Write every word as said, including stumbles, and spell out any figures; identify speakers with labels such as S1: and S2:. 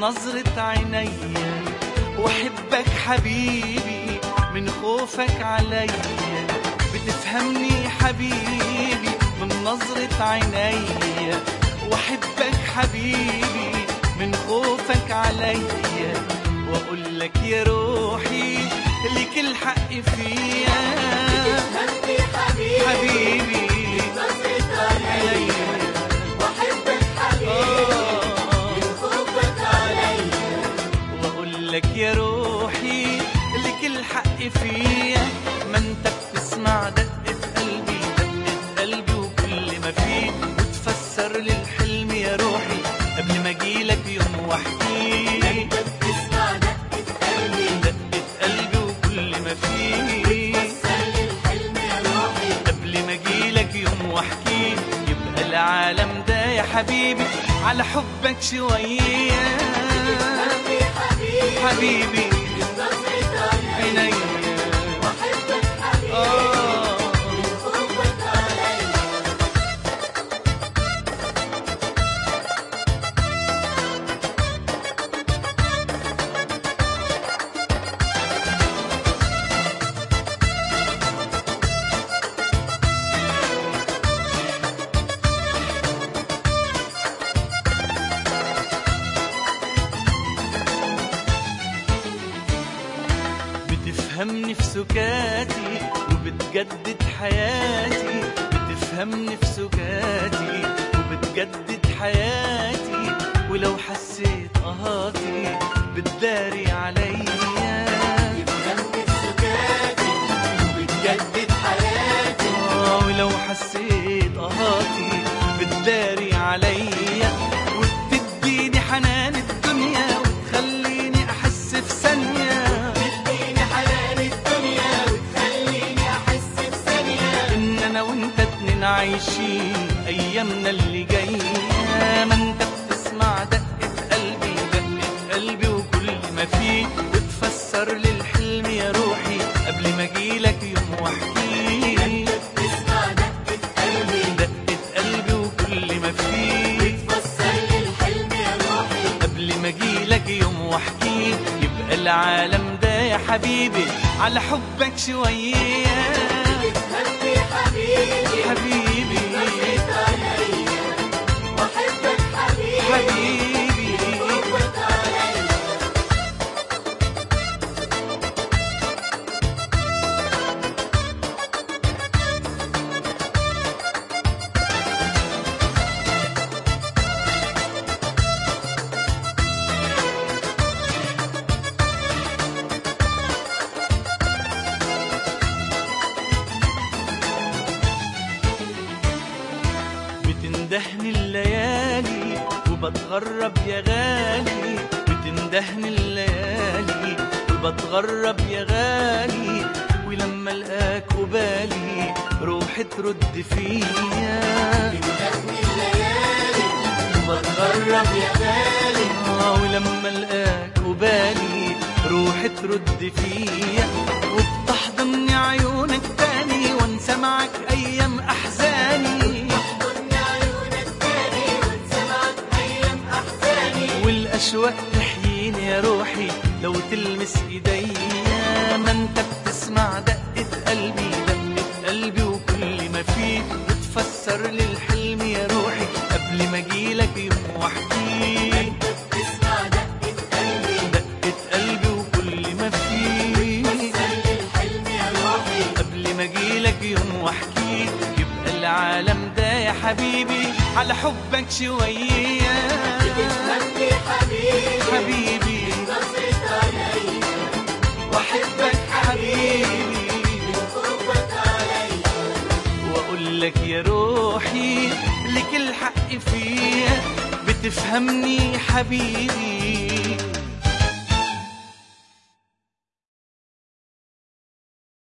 S1: نظرة عينيا، واحبك حبيبي من خوفك عليا. بتفهمني حبيبي من نظرة عينيا، واحبك حبيبي من خوفك عليا. واقول لك يا روحي لك الحق فيا.
S2: بتفهمني حبيبي
S1: حبيبي
S2: من نظرة عينيا، واحبك حبيبي من خوفك عليا.
S1: واقول لك يا روحي لك الحق فيا. ما انت بتسمع دقة قلبي، دقة قلبي وكل ما فيه، وتفسر للحلم يا روحي قبل ما اجيلك يوم واحكيه.
S2: انت بتسمع دقة قلبي،
S1: دقة قلبي وكل ما فيه،
S2: وتفسر للحلم يا روحي
S1: قبل ما اجيلك يوم واحكيه. يبقى العالم ده يا حبيبي على حبك شوية.
S2: بتفهمني حبيبي
S1: حبيبي
S2: من نظرة عينيا،
S1: عينيا
S2: واحبك حبيبي
S1: آه.
S2: من خوفك عليا.
S1: بتفهمني في سكاتي وبتجدد حياتي. بتفهمني في سكاتي وبتجدد حياتي. ولو حسيت قهاتي بتداري عليا.
S2: بتفهمني في سكاتي وبتجدد حياتي.
S1: آه ولو حسيت قهاتي بتداري عليا. وبتديني حنان الدنيا وتخليني احس في ثانية
S2: بتديني حنان الدنيا وتخليني احس بثانية
S1: ان انا وانت اتنين عايشين ايامنا اللي جايه. ما انت بتسمع دقة قلبي، دقة قلبي وكل ما فيه، وتفسر للحلم يا روحي قبل ما اجيلك يوم واحكيه.
S2: بتسمع دقة قلبي،
S1: دقة قلبي وكل ما فيه،
S2: وتفسر للحلم يا روحي
S1: قبل ما اجيلك يوم واحكيه. يبقى العالم ده يا حبيبي على حبك شوية.
S2: بتفهمني حبيبي
S1: حبيبي
S2: نظرة عينيا، واحبك حبيبي
S1: حبيبي
S2: خوفك عليا.
S1: بتندهني الليالي وبتغرب يا غالي. بتندهني الليالي وبتغرب يا غالي. ولما القاك قبالي روحي ترد فيا.
S2: بتندهني الليالي
S1: وبتغرب يا غالي. آه ولما القاك قبالي روحي ترد فيا. وبتحضني عيونك تاني وانسى معك ايام احزاني.
S2: تحضني عيونك تاني وانسى معك ايام احزاني.
S1: والاشواق تحييني يا روحي لو تلمس ايديا. ما انت بتسمع دقة قلبي، دقة قلبي وكل ما فيه، وتفسر للحلم يا روحي قبل ما اجيلك يوم واحكيه.
S2: بتسمع دقة قلبي،
S1: دقة قلبي وكل ما فيه،
S2: وتفسر للحلم يا روحي
S1: قبل ما اجيلك يوم واحكيه. يبقى العالم ده يا حبيبي على حبك شوية.
S2: بتفهمني حبيبي
S1: حبيبي
S2: نظرة عينيا،
S1: واحبك حبيبي.
S2: خوفك عليا.
S1: واقول لك يا روحي لك الحق فيا. بتفهمني حبيبي